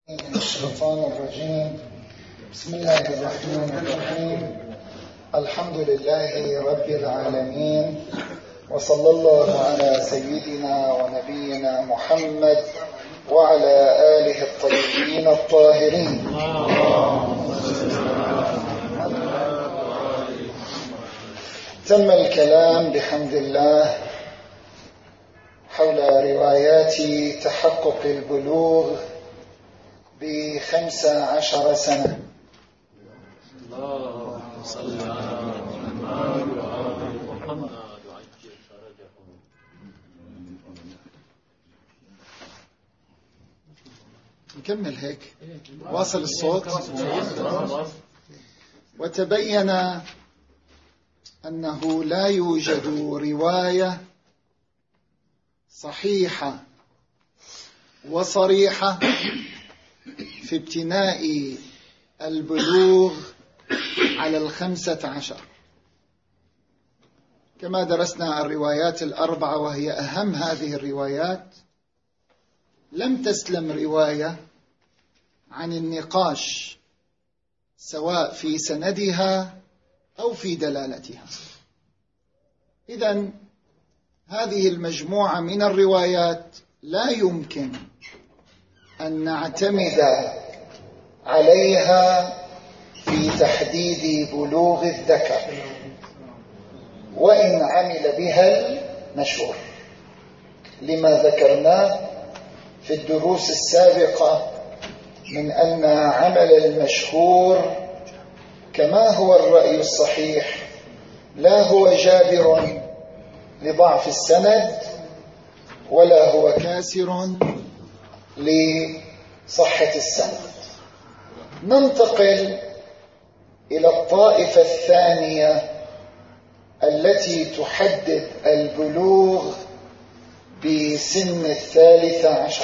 من الشيطان الرجيم. بسم الله الرحمن الرحيم. الحمد لله رب العالمين، وصلى الله على سيدنا ونبينا محمد وعلى آله الطيبين الطاهرين. تم الكلام بحمد الله حول روايات تحقق البلوغ ب15 سنة. اللهم صل على محمد وآل محمد. نكمل هيك، واصل الصوت. وتبين أنه لا يوجد رواية صحيحة وصريحة في ابتناء البلوغ على 15، كما درسنا الروايات الأربعة وهي أهم هذه الروايات. لم تسلم رواية عن النقاش سواء في سندها أو في دلالتها. إذن هذه المجموعة من الروايات لا يمكن أن نعتمد عليها في تحديد بلوغ الذكر، وإن عمل بها المشهور، لما ذكرناه في الدروس السابقة من أن عمل المشهور كما هو الرأي الصحيح لا هو جابر لضعف السند ولا هو كاسر لصحة السند. ننتقل إلى الطائفة الثانية التي تحدد البلوغ بسن 13،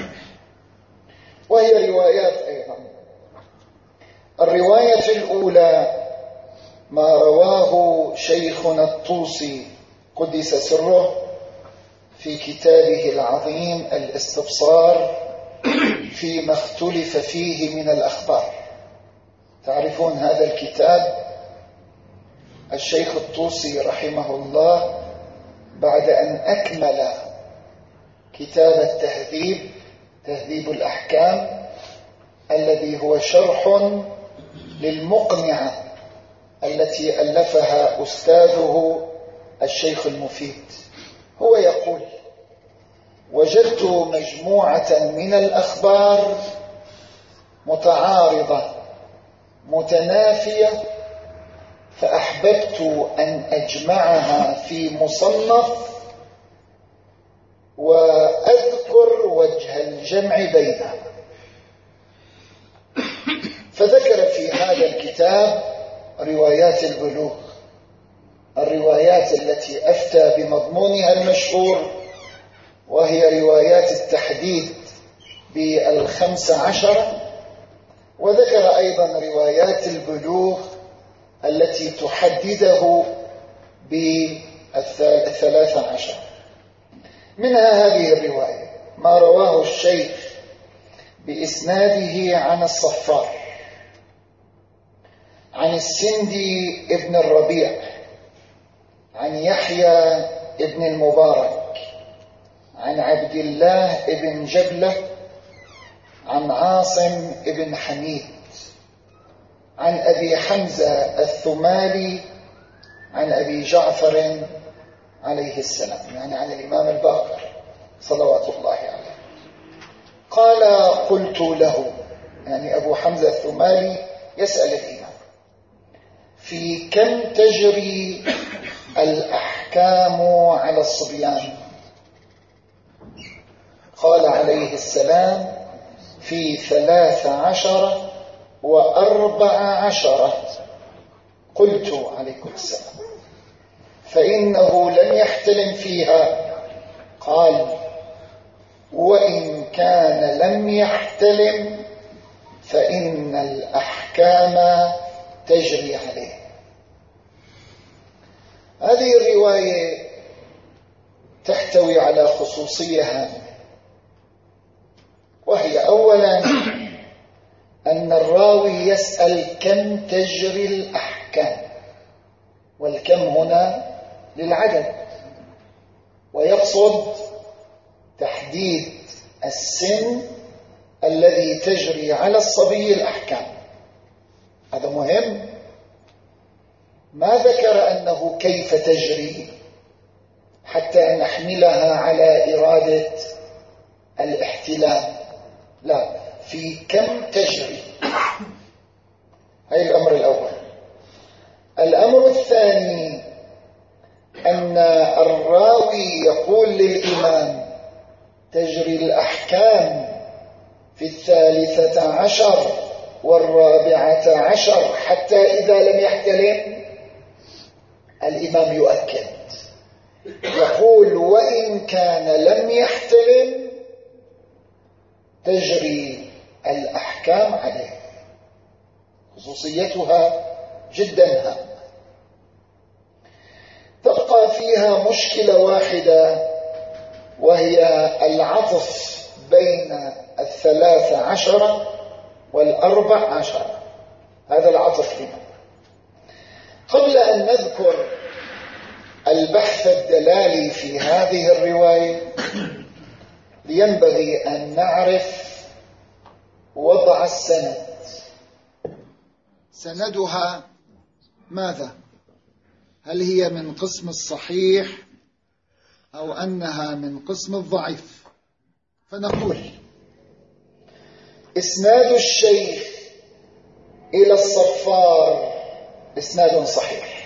وهي روايات أيضا. الرواية الأولى ما رواه شيخنا الطوسي قدس سره في كتابه العظيم الاستبصار فيما اختلف فيه من الأخبار. تعرفون هذا الكتاب؟ الشيخ الطوسي رحمه الله بعد أن أكمل كتاب التهذيب، تهذيب الأحكام، الذي هو شرح للمقنعة التي ألفها أستاذه الشيخ المفيد، هو يقول: وجدت مجموعة من الأخبار متعارضة متنافية، فأحببت أن أجمعها في مصنف وأذكر وجه الجمع بينها. فذكر في هذا الكتاب روايات البلوغ، الروايات التي أفتى بمضمونها المشهور، وهي روايات التحديد ب15، وذكر أيضا روايات البلوغ التي تحدده ب13. منها هذه الرواية ما رواه الشيخ بإسناده عن الصفار عن السندي ابن الربيع عن يحيى ابن المبارك عن عبد الله ابن جبلة عن عاصم ابن حميد عن أبي حمزة الثمالي عن أبي جعفر عليه السلام، يعني عن الإمام الباقر صلوات الله عليه. قال: قلت له، يعني أبو حمزة الثمالي يسأل الإمام: في كم تجري الأحكام على الصبيان؟ قال عليه السلام: في 13 و14. قلت عليكم السلام: فإنه لم يحتلم فيها؟ قال: وإن كان لم يحتلم فإن الأحكام تجري عليه. هذه الرواية تحتوي على خصوصية هامة، وهي أولا الراوي يسأل كم تجري الأحكام، والكم هنا للعدد، ويقصد تحديد السن الذي تجري على الصبي الأحكام. هذا مهم. ما ذكر أنه كيف تجري حتى نحملها على إرادة الاحتلال، لا، في كم تجري. هذا الأمر الأول. الأمر الثاني أن الراوي يقول للإمام تجري الأحكام في 13 و14 حتى إذا لم يحتلم. الإمام يؤكد، يقول وإن كان لم يحتلم تجري الأحكام عليه. خصوصيتها جدا هامة. تبقى فيها مشكلة واحدة، وهي العطف بين 13 و14. هذا العطف هنا. قبل أن نذكر البحث الدلالي في هذه الرواية، ينبغي أن نعرف وضع السند. سندها ماذا؟ هل هي من قسم الصحيح أو أنها من قسم الضعيف؟ فنقول إسناد الشيخ إلى الصفار إسناد صحيح،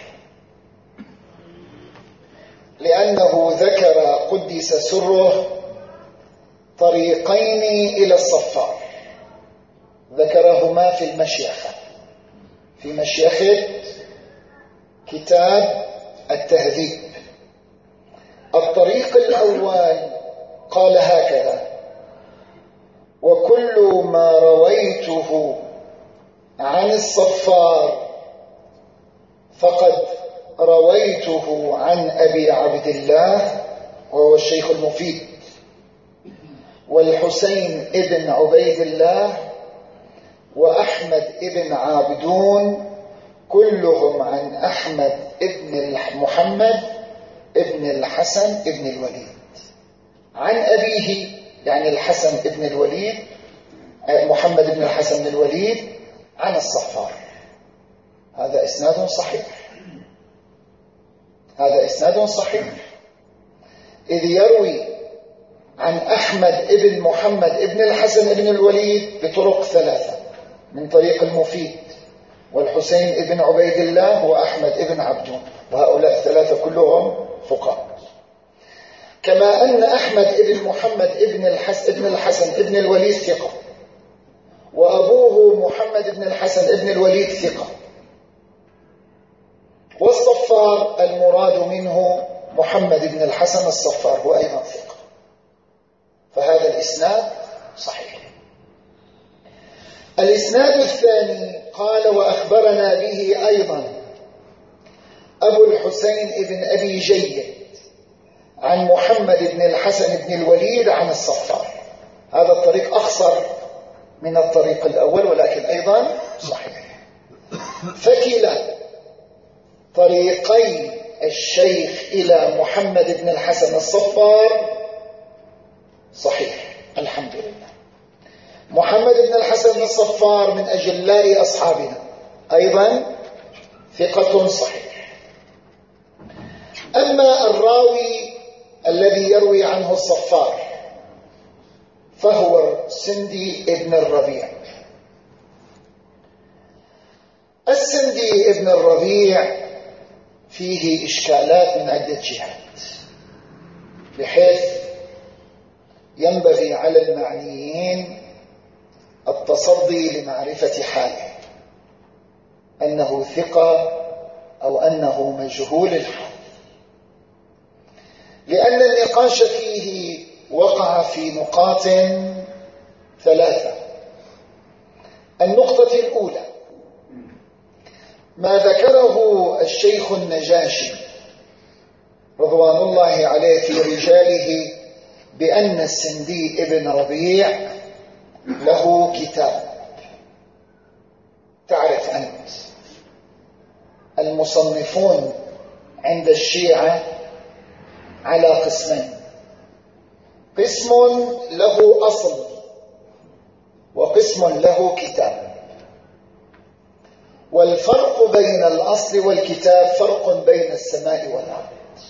لأنه ذكر قدس سره طريقين إلى الصفار، ذكرهما في المشيخة، في مشيخة كتاب التهذيب. الطريق الأول قال هكذا: وكل ما رويته عن الصفار فقد رويته عن أبي عبد الله وهو الشيخ المفيد، والحسين ابن عبيد الله، وأحمد ابن عابدون، كلهم عن أحمد ابن محمد ابن الحسن ابن الوليد، عن أبيه يعني الحسن ابن الوليد، محمد ابن الحسن بن الوليد، عن الصفار. هذا إسناد صحيح، هذا إسناد صحيح، إذ يروي عن أحمد ابن محمد ابن الحسن ابن الوليد بطرق 3: من طريق المفيد، والحسين ابن عبيد الله، وأحمد ابن عبدون، وهؤلاء 3 كلهم فقهاء. كما أن أحمد ابن محمد ابن الحسن ابن الوليد ثقة، وأبوه محمد ابن الحسن ابن الوليد ثقة، والصفار المراد منه محمد ابن الحسن الصفار هو أيضا ثقة. فهذا الإسناد صحيح. الإسناد الثاني قال: وأخبرنا به أيضا أبو الحسين ابن أبي جيد عن محمد بن الحسن بن الوليد عن الصفار. هذا الطريق أخصر من الطريق الأول ولكن أيضا صحيح. فكلا طريقي الشيخ إلى محمد بن الحسن الصفار صحيح الحمد لله. محمد بن الحسن الصفار من أجلاء أصحابنا، أيضا ثقة صحيح. أما الراوي الذي يروي عنه الصفار فهو السندي ابن الربيع. السندي ابن الربيع فيه إشكالات من عدة جهات، بحيث ينبغي على المعنيين التصدي لمعرفة حاله، أنه ثقة أو أنه مجهول الحال، لأن النقاش فيه وقع في نقاط 3. النقطة الأولى ما ذكره الشيخ النجاشي رضوان الله عليه في رجاله بأن السندي ابن ربيع له كتاب، المصنفون عند الشيعة على قسمين: قسم له أصل وقسم له كتاب. والفرق بين الأصل والكتاب فرق بين السماء والأرض،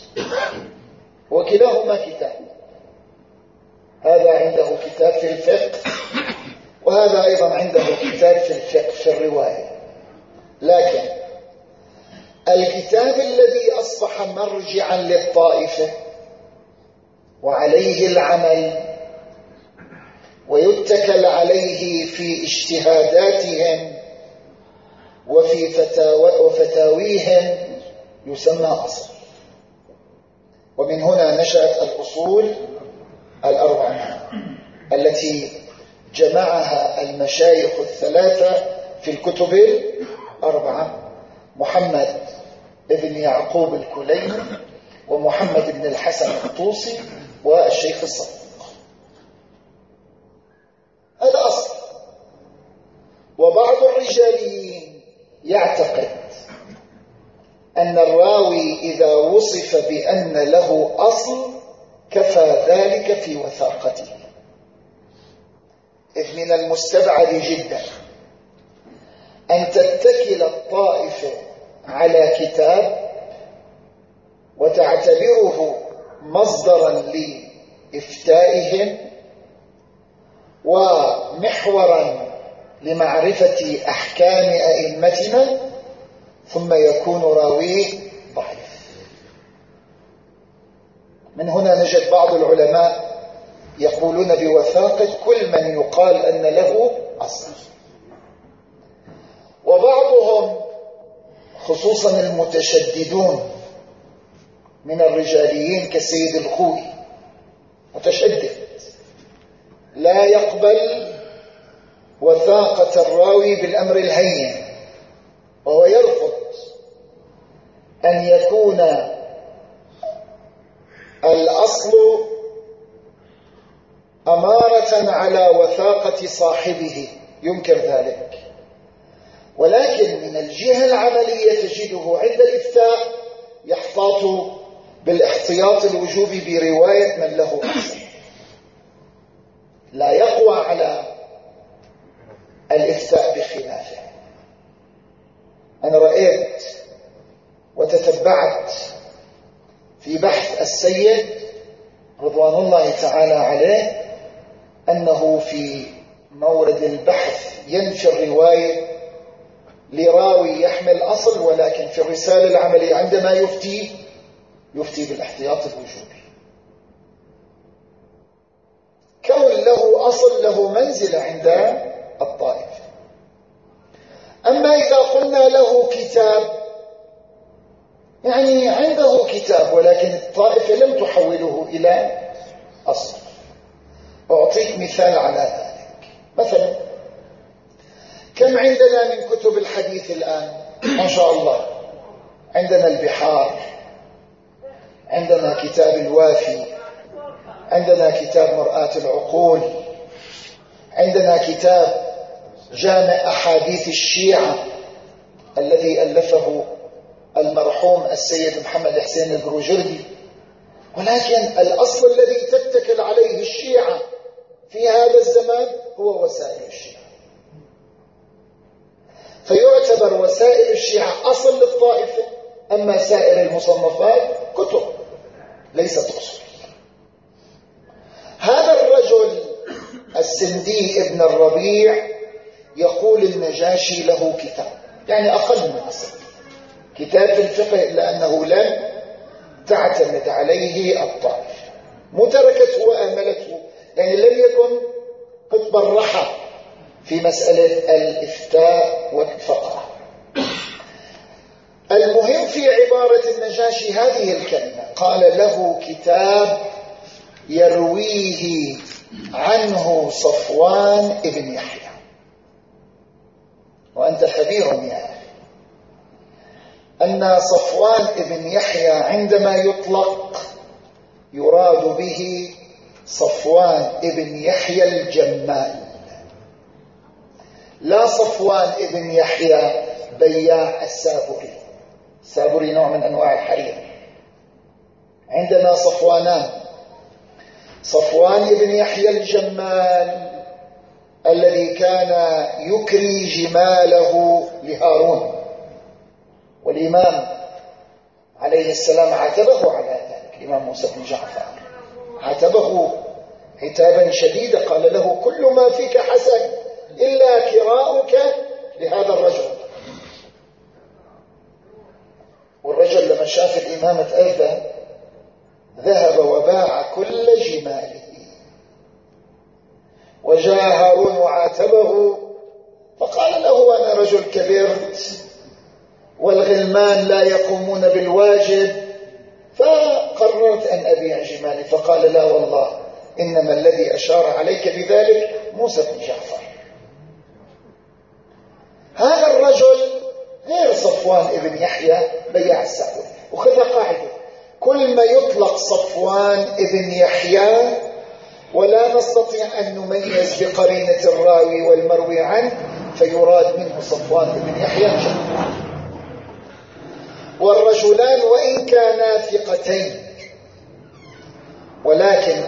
وكلاهما كتاب. هذا عنده كتاب في الفقه، وهذا أيضا عنده كتاب في الفقه في الرواية. لكن الكتاب الذي أصبح مرجعا للطائفة وعليه العمل ويتكل عليه في اجتهاداتهم وفي فتاويهم يسمى أصل. ومن هنا نشأت الأصول الأربعة التي جمعها المشايخ الثلاثة في الكتب الأربعة: محمد بن يعقوب الكليني، ومحمد بن الحسن الطوسي، والشيخ الصدوق. هذا أصل. وبعض الرجاليين يعتقد أن الراوي إذا وصف بأن له أصل كفى ذلك في وثاقته، إذ من المستبعد جدا أن تتكل الطائفة على كتاب وتعتبره مصدرا لإفتائهم ومحورا لمعرفة أحكام أئمتنا، ثم يكون راويه ضعيف. من هنا نجد بعض العلماء يقولون بوثاقة كل من يقال أن له أصل. وبعضهم خصوصا المتشددون من الرجاليين كالسيد الخوئي متشدد، لا يقبل وثاقة الراوي بالأمر الهين، وهو يرفض أن يكون الأصل أمارة على وثاقة صاحبه، ينكر ذلك. ولكن من الجهة العملية تجده عند الإفتاء يحتاط بالاحتياط الوجوبي برواية من له أصل، لا يقوى على الإفتاء بخلافه. أنا رأيت وتتبعت في بحث السيد رضوان الله تعالى عليه أنه في مورد البحث ينفي الرواية لراوي يحمل أصل، ولكن في الرسالة العملية عندما يفتي بالاحتياط الوجوبي. كون له أصل له منزلة عند الطائفة. أما إذا قلنا له كتاب، يعني عنده كتاب ولكن الطائفة لم تحوله إلى أصل. أعطيك مثال على ذلك. مثلا كم عندنا من كتب الحديث الآن؟ ما شاء الله، عندنا البحار، عندنا كتاب الوافي، عندنا كتاب مرآة العقول، عندنا كتاب جامع أحاديث الشيعة الذي ألفه المرحوم السيد محمد حسين البروجردي. ولكن الأصل الذي تتكل عليه الشيعة في هذا الزمان هو وسائل الشيعة، فيعتبر وسائل الشيعة أصل للطائفة، أما سائر المصنفات كتب ليست أصول. هذا الرجل السندي ابن الربيع يقول النجاشي له كتاب، يعني أقل من أصل، كتاب في الفقه، إلا أنه لم تعتمد عليه الطائفة، متركته وأهملته، يعني لم يكن قد برح في مسألة الإفتاء والفقه. المهم في عبارة النجاشي هذه الكلمة، قال له كتاب يرويه عنه صفوان ابن يحيى. وأنت خبير يا أخي أن صفوان ابن يحيى عندما يطلق يراد به صفوان ابن يحيى الجمال، لا صفوان ابن يحيى بياع السابقي. السابوري نوع من أنواع الحرير. عندنا صفوانان، صفوان بن يحيى الجمال الذي كان يكري جماله لهارون، والإمام عليه السلام عاتبه على ذلك. الإمام موسى بن جعفر عاتبه عتابا شديدا، قال له: كل ما فيك حسن إلا كراؤك لهذا الرجل. والرجل لما شاف الإمام تأذى ذهب وباع كل جماله، وجاء هارون وعاتبه فقال له: أنا رجل كبرت والغلمان لا يقومون بالواجب، فقررت أن أبيع جمالي. فقال: لا والله، إنما الذي أشار عليك بذلك موسى بن جعفر. هذا الرجل غير صفوان ابن يحيى بياع السابوري. وخذها قاعدة: كل ما يطلق صفوان ابن يحيى ولا نستطيع أن نميز بقرينة الراوي والمروي عنه فيراد منه صفوان ابن يحيى الجمال. والرجلان وإن كانا ثقتين، ولكن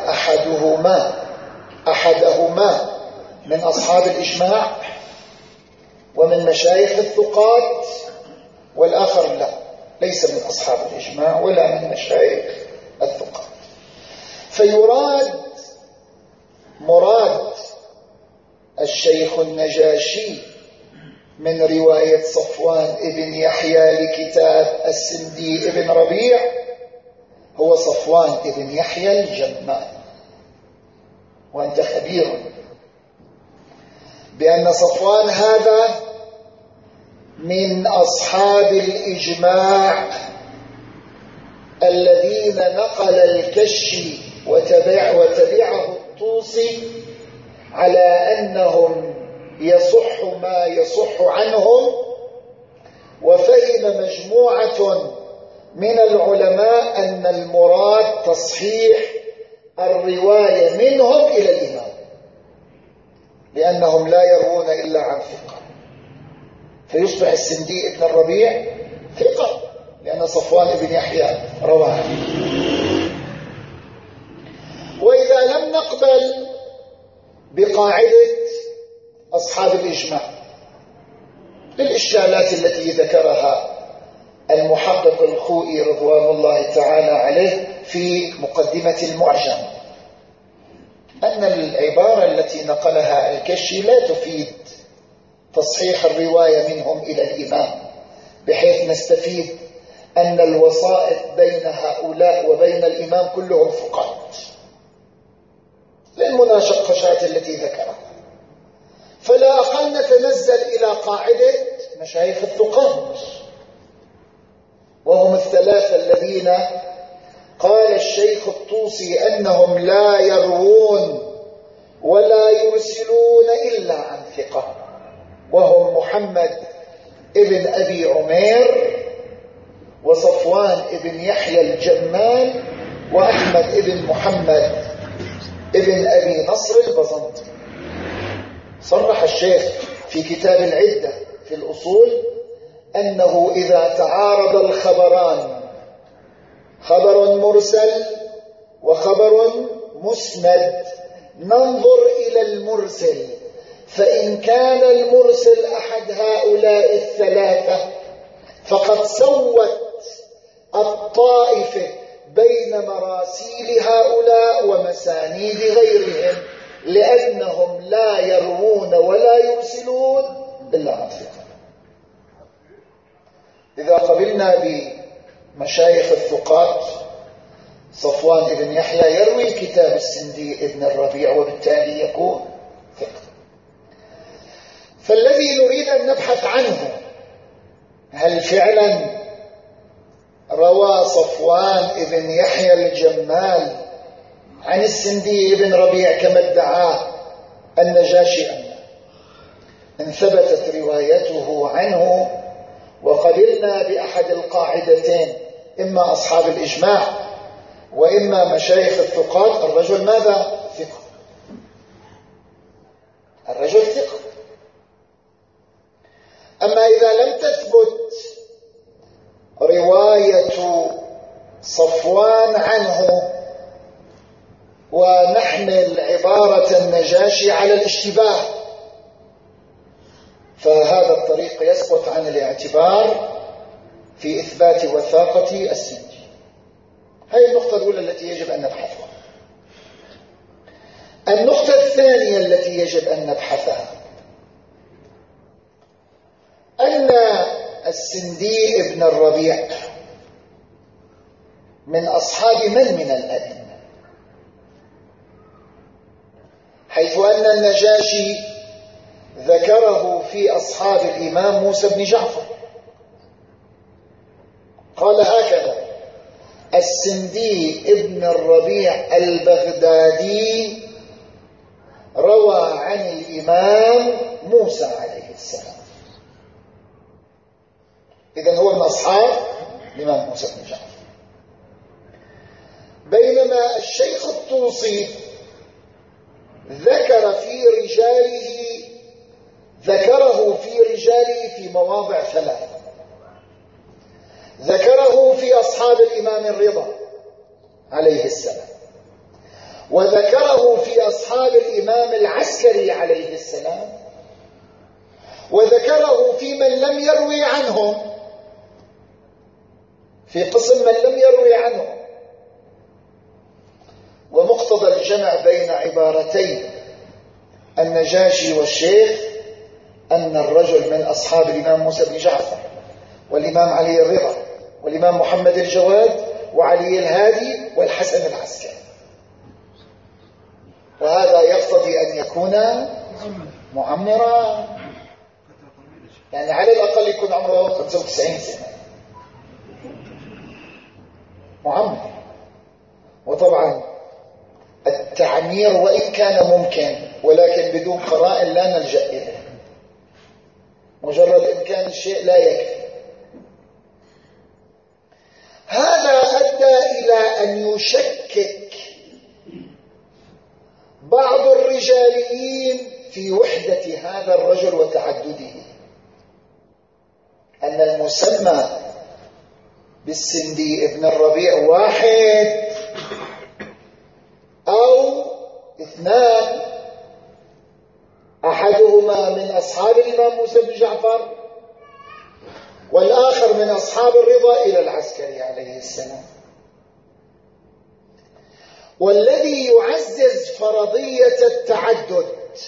أحدهما من أصحاب الإجماع ومن مشايخ الثقات، والآخر لا، ليس من أصحاب الإجماع ولا من مشايخ الثقات. مراد الشيخ النجاشي من رواية صفوان ابن يحيى لكتاب السندي ابن ربيع هو صفوان ابن يحيى الجمال. وأنت خبير بأن صفوان هذا من أصحاب الإجماع الذين نقل الكشي وتبعه الطوسي على أنهم يصح ما يصح عنهم. وفهم مجموعة من العلماء أن المراد تصحيح الرواية منهم إلى الإمام، لأنهم لا يروون إلا عن ثقة، فيصبح السندي ابن الربيع ثقة لأن صفوان بن يحيى رواه. وإذا لم نقبل بقاعدة أصحاب الإجماع للإشكالات التي ذكرها المحقق الخوئي رضوان الله تعالى عليه في مقدمة المعجم، أن العبارة التي نقلها الكشي لا تفيد تصحيح الرواية منهم إلى الإمام، بحيث نستفيد أن الوسائط بين هؤلاء وبين الإمام كلهم فقهاء للمناقشات التي ذكرها. فلا أقل نتنزل إلى قاعدة مشايخ الثقات، وهم الثلاثة الذين قال الشيخ الطوسي أنهم لا يروون ولا يرسلون إلا عن ثقة، وهم محمد ابن أبي عمير وصفوان ابن يحيى الجمال وأحمد ابن محمد ابن أبي نصر البزنطي. صرح الشيخ في كتاب العدة في الأصول أنه إذا تعارض الخبران، خبر مرسل وخبر مسند، ننظر إلى المرسل، فإن كان المرسل أحد هؤلاء الثلاثة فقد سوت الطائفة بين مراسيل هؤلاء ومسانيد غيرهم، لأنهم لا يروون ولا يرسلون إلا عن ثقة. إذا قبلنا بمشايخ الثقات صفوان بن يحيى يروي كتاب السندي ابن الربيع وبالتالي يكون ثقة. فالذي نريد أن نبحث عنه هل فعلا روى صفوان بن يحيى الجمال عن السندي بن ربيع كما ادعى النجاشي أم لا؟ إن ثبتت روايته عنه وقبلنا بأحد القاعدتين، إما أصحاب الإجماع وإما مشايخ الثقات، الرجل ماذا؟ ثقة. الرجل ثقة. أما إذا لم تثبت عبارة النجاشي على الاشتباه، فهذا الطريق يسقط عن الاعتبار في إثبات وثاقة السندي. هذه النقطة الأولى التي يجب أن نبحثها. النقطة الثانية التي يجب أن نبحثها أن السندي ابن الربيع من أصحاب من الأئمة، حيث أن النجاشي ذكره في أصحاب الإمام موسى بن جعفر، قال هكذا: السندي ابن الربيع البغدادي روى عن الإمام موسى عليه السلام. إذن هو من أصحاب الإمام موسى بن جعفر. بينما الشيخ الطوسي ذكره في رجاله في مواضع ثلاثة. ذكره في أصحاب الإمام الرضا عليه السلام، وذكره في أصحاب الإمام العسكري عليه السلام، وذكره في من لم يروي عنهم، في قسم من لم يروي عنهم. ومقتضى الجمع بين عبارتي النجاشي والشيخ أن الرجل من أصحاب الإمام موسى بن جعفر والإمام علي الرضا والإمام محمد الجواد وعلي الهادي والحسن العسكري، وهذا يقتضي أن يكون معمرا، يعني على الأقل يكون عمره 95 سنة معمر. وطبعا التعمير وإن كان ممكن ولكن بدون قرائن لا نلجأ إليه، مجرد إمكان الشيء لا يكفي. هذا أدى إلى أن يشكك بعض الرجاليين في وحدة هذا الرجل وتعدده، أن المسمى بالسندي ابن الربيع واحد أو اثنان، أحدهما من أصحاب الإمام موسى بن جعفر والآخر من أصحاب الرضا إلى العسكري عليه السلام. والذي يعزز فرضية التعدد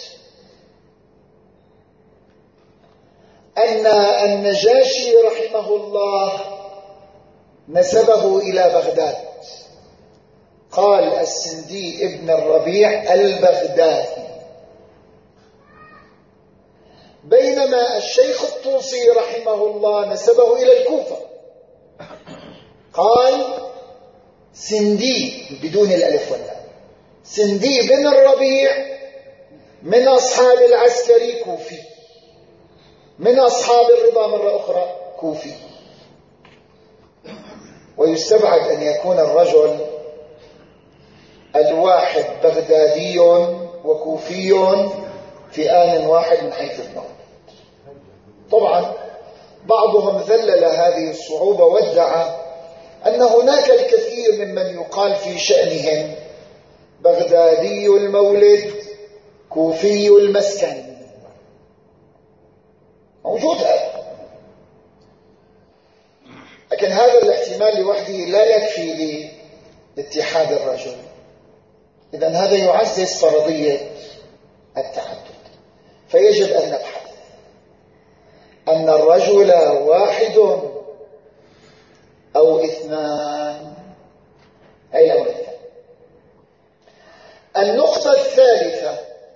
أن النجاشي رحمه الله نسبه إلى بغداد، قال السندي ابن الربيع البغدادي، بينما الشيخ الطوسي رحمه الله نسبه إلى الكوفة، قال سندي بدون الألف واللام، سندي بن الربيع من أصحاب العسكري كوفي، من أصحاب الرضا مرة أخرى كوفي. ويستبعد أن يكون الرجل الواحد بغدادي وكوفي في آن واحد من حيث النوع. طبعا بعضهم ذلل هذه الصعوبة وادعى أن هناك الكثير ممن يقال في شأنهم بغدادي المولد كوفي المسكن، موجود هذا، لكن هذا الاحتمال لوحده لا يكفي لاتحاد الرجل. إذن هذا يعزز فرضية التعدد. فيجب أن نبحث أن الرجل واحد أو اثنان، أي الأمر الثاني. النقطة الثالثة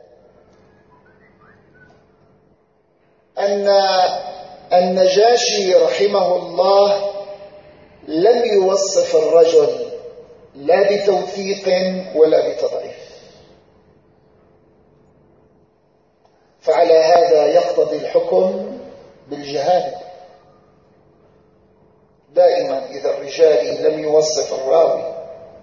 أن النجاشي رحمه الله لم يوصف الرجل لا بتوثيق ولا بتضعيف، فعلى هذا يقتضي الحكم بالجهالة. دائما إذا الرجال لم يوصف الراوي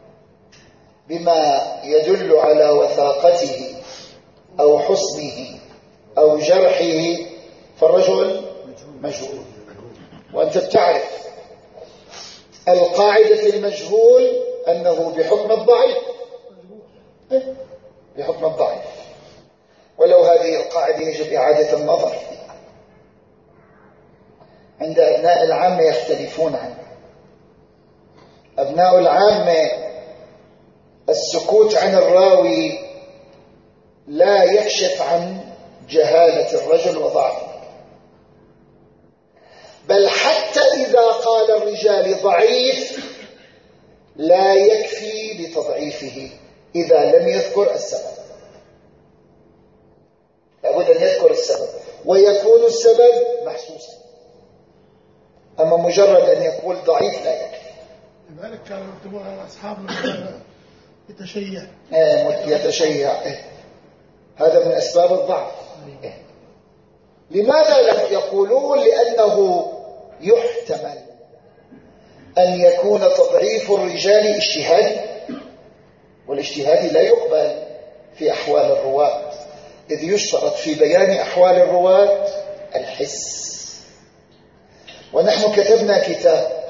بما يدل على وثاقته أو حسنه أو جرحه فالرجل مجهول. وأنت تعرف القاعدة في المجهول أنه بحكم الضعيف، بحكم الضعيف، ولو هذه القاعدة يجب إعادة النظر فيها. عند أبناء العامة يختلفون عنها. أبناء العامة السكوت عن الراوي لا يكشف عن جهالة الرجل وضعفه، بل حتى إذا قال الرجال ضعيف لا يكفي بتضعيفه إذا لم يذكر السبب، لابد أن يذكر السبب ويكون السبب محسوسا، أما مجرد أن يقول ضعيف لا يكفي. لذلك كانوا يكتبون على أصحابنا يتشيع يتشيع هذا من أسباب الضعف. لماذا يقولون؟ لأنه يحتمل أن يكون تضعيف الرجال اجتهادي، والاجتهادي لا يقبل في أحوال الرواة، إذ يشترط في بيان أحوال الرواة الحس. ونحن كتبنا كتاب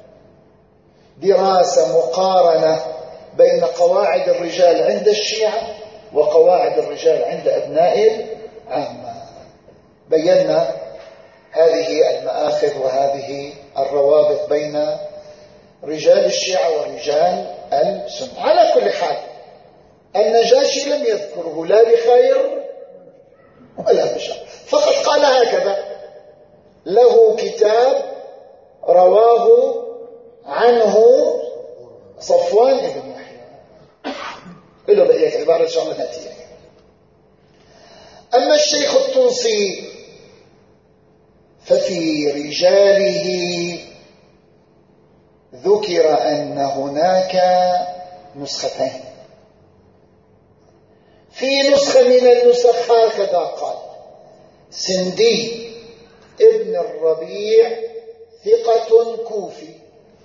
دراسة مقارنة بين قواعد الرجال عند الشيعة وقواعد الرجال عند أبناء العامة، بينا هذه المآخذ وهذه الروابط بين رجال الشيعة ورجال السنة. على كل حال النجاشي لم يذكره لا بخير ولا بشر، فقط قال هكذا: له كتاب رواه عنه صفوان بن يحيى، له بقية عبارة إن شاء الله نأتي. أما الشيخ الطوسي ففي رجاله ذكر أن هناك نسختين. في نسخة من النسخ هكذا قال: سندي ابن الربيع ثقة كوفي.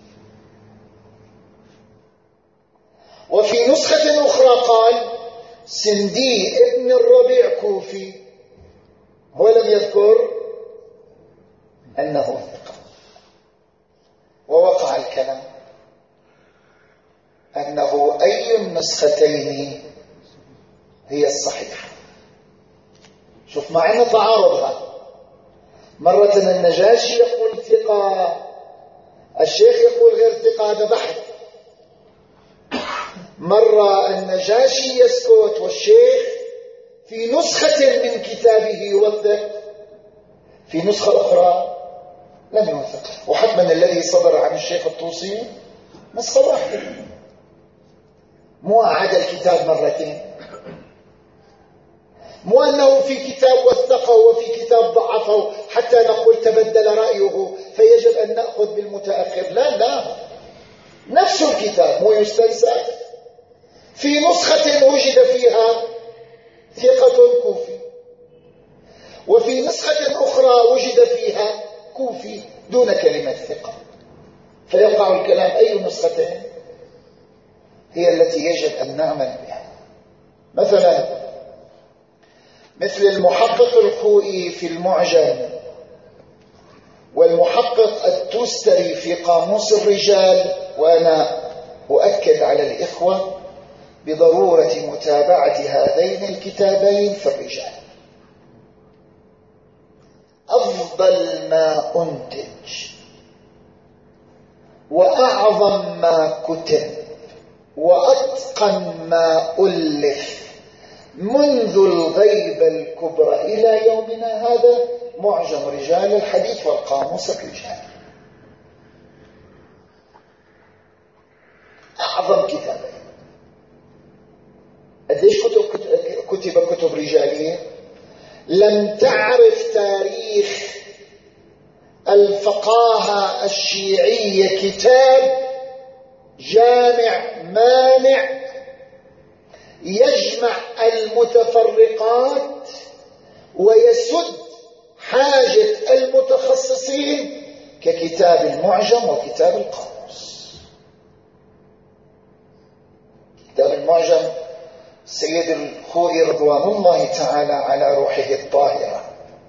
وفي نسخة أخرى قال: سندي ابن الربيع كوفي، ولم يذكر أنه ثقة. ووقع الكلام أنه أي النسختين هي الصحيحة. شوف، مع أن تعارضها، مرة النجاشي يقول ثقة، الشيخ يقول غير ثقة، هذا بحث. مرة النجاشي يسكت والشيخ في نسخة من كتابه يوثق، في نسخة أخرى لم يوثق. وحتما الذي صدر عن الشيخ الطوسي نسخة واحدة، مو أعاد الكتاب مرتين، مو أنه في كتاب وثقه وفي كتاب ضعفه حتى نقول تبدل رأيه فيجب أن نأخذ بالمتأخر. لا، نفس الكتاب مو يستنسخ. في نسخة وجد فيها ثقة كوفي، وفي نسخة أخرى وجد فيها كوفي دون كلمة ثقة، فيقع الكلام أي نسختين هي التي يجب أن نعمل بها. مثلا مثل المحقق الخوئي في المعجم، والمحقق التوستري في قاموس الرجال. وأنا أؤكد على الإخوة بضرورة متابعة هذين الكتابين في الرجال. أفضل ما أنتج وأعظم ما كتب وأتقن ما ألف منذ الغيبة الكبرى إلى يومنا هذا معجم رجال الحديث والقاموس الرجالي. أعظم كتابين. قديش كتب كتب رجالية؟ لم تعرف تاريخ الفقاهة الشيعية كتاب جامع مانع يجمع المتفرقات ويسد حاجة المتخصصين ككتاب المعجم وكتاب القاموس. كتاب المعجم السيد الخوئي رضوان الله تعالى على روحه الطاهرة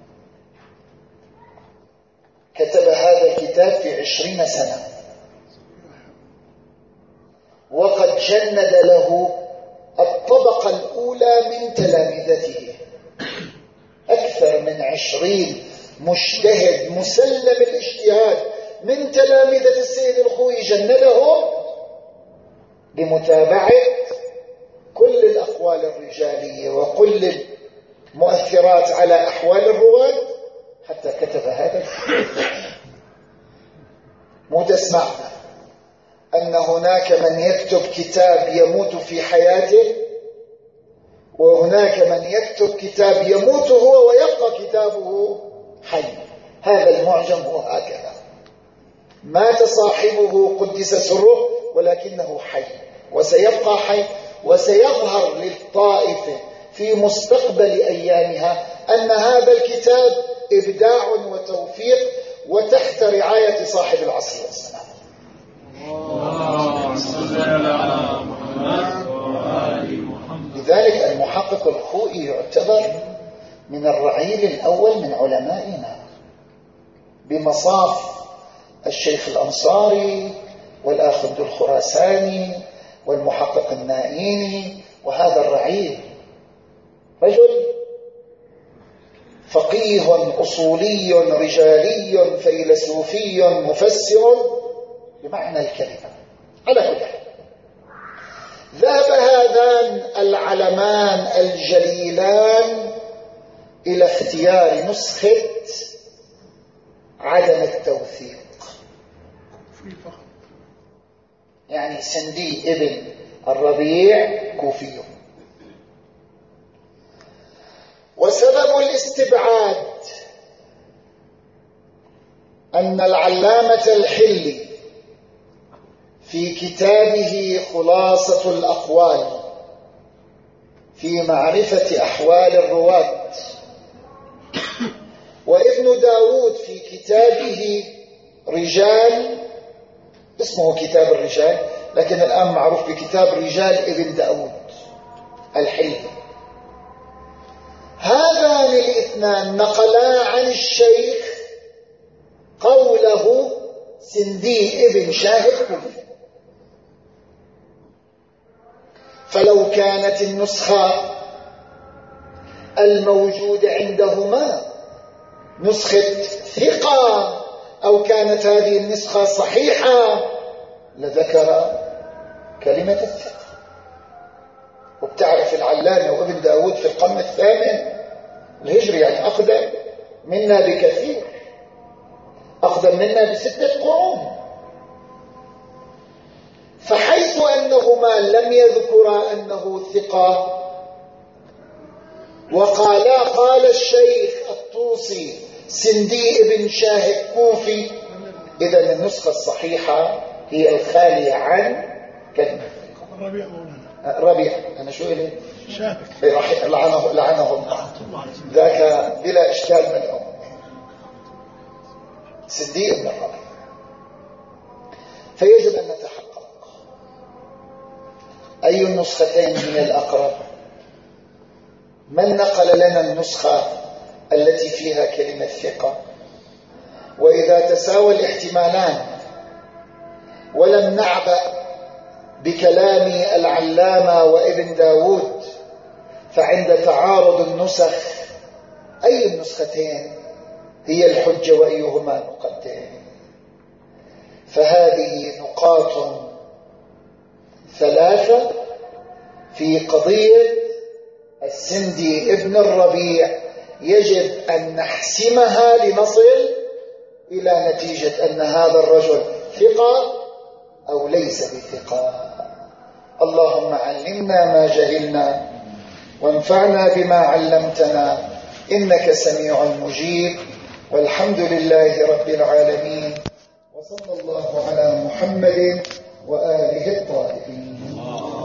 كتب هذا الكتاب في 20 سنة، وقد جند له الطبقة الطبقة الأولى من تلامذته، أكثر من 20 مجتهد مسلم الاجتهاد من تلامذة السيد الخوئي جندهم لمتابعة كل الأقوال الرجالية وكل المؤثرات على أحوال الرواة حتى كتب هذا الكتاب. مو تسمعنا أن هناك من يكتب كتاب يموت في حياته، وهناك من يكتب كتاب يموت هو ويبقى كتابه حي. هذا المعجم هو هكذا، مات صاحبه قدس سره ولكنه حي وسيبقى حي، وسيظهر للطائفة في مستقبل أيامها أن هذا الكتاب إبداع وتوفيق وتحت رعاية صاحب العصر والزمان. لذلك المحقق الخوئي يعتبر من الرعيل الأول من علمائنا بمصاف الشيخ الأنصاري والآخذ الخراساني والمحقق النائيني، وهذا الرعيل رجل فقيه أصولي رجالي فيلسوفي مفسر بمعنى الكلمة. على كل حال ذهب هذان العلمان الجليلان إلى اختيار نسخة عدم التوثيق، يعني سندي ابن الربيع كوفي. وسبب الاستبعاد أن العلامة الحلي في كتابه خلاصة الأقوال في معرفة أحوال الرواة، وابن داود في كتابه رجال، اسمه كتاب الرجال لكن الآن معروف بكتاب رجال ابن داود الحلي، هذان الاثنان نقلا عن الشيخ قوله سندي ابن شاهد كوفي. فلو كانت النسخة الموجودة عندهما نسخة ثقة أو كانت هذه النسخة صحيحة لذكر كلمة الثقة. وبتعرف العلامة وابن داود في القرن الثامن الهجري، يعني أقدم منا بكثير، أقدم منا ب6 قرون. فحيث أنهما لم يذكرا أنه ثقة وقالا قال الشيخ الطوسي سندي ابن شاهد كوفي، إذن النسخة الصحيحة هي الخالية عن كلمة ربيع. أنا شو إلي شاهد لعنه الله، ذاك بلا إشكال من الأمر سندي ابن الربيع. فيجب أن نتحقق أي النسختين من الأقرب، من نقل لنا النسخة التي فيها كلمة ثقة. وإذا تساوى الاحتمالان ولم نعبأ بكلام العلامة وابن داود، فعند تعارض النسخ أي النسختين هي الحجة وأيهما نقدم. فهذه نقاط 3 في قضية السندي ابن الربيع يجب أن نحسمها لنصل إلى نتيجة أن هذا الرجل ثقة أو ليس بثقة. اللهم علمنا ما جهلنا وانفعنا بما علمتنا إنك سميع مجيب، والحمد لله رب العالمين، وصلى الله على محمد وآله الطاهرين.